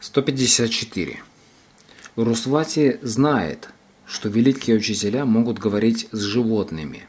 154. Урусвати знает, что великие учителя могут говорить с животными.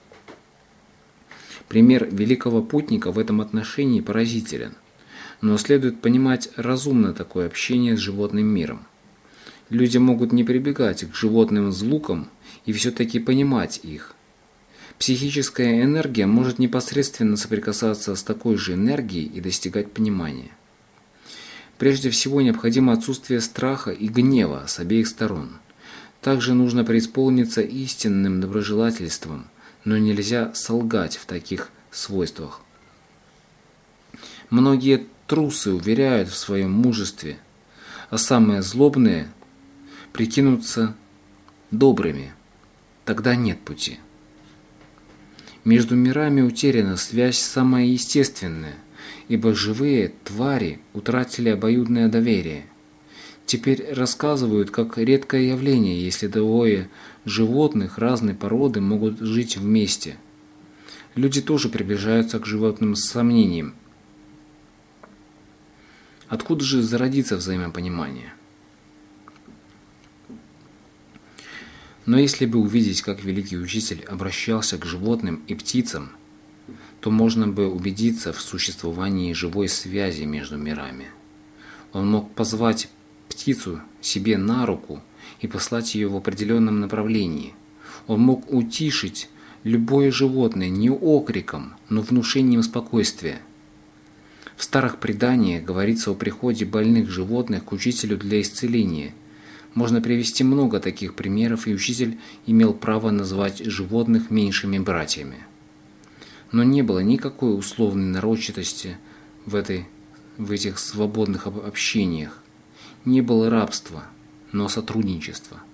Пример великого путника в этом отношении поразителен, но следует понимать разумно такое общение с животным миром. Люди могут не прибегать к животным звукам и все-таки понимать их. Психическая энергия может непосредственно соприкасаться с такой же энергией и достигать понимания. Прежде всего необходимо отсутствие страха и гнева с обеих сторон. Также нужно преисполниться истинным доброжелательством, но нельзя солгать в таких свойствах. Многие трусы уверяют в своем мужестве, а самые злобные прикинутся добрыми. Тогда нет пути. Между мирами утеряна связь самая естественная, ибо живые твари утратили обоюдное доверие. Теперь рассказывают, как редкое явление, если двое животных разной породы могут жить вместе. Люди тоже приближаются к животным с сомнением. Откуда же зародится взаимопонимание? Но если бы увидеть, как великий учитель обращался к животным и птицам, то можно бы убедиться в существовании живой связи между мирами. Он мог позвать птицу себе на руку и послать ее в определенном направлении. Он мог утишить любое животное не окриком, но внушением спокойствия. В старых преданиях говорится о приходе больных животных к учителю для исцеления. Можно привести много таких примеров, и учитель имел право назвать животных меньшими братьями. Но не было никакой условной нарочитости в этих свободных общениях. Не было рабства, но сотрудничества.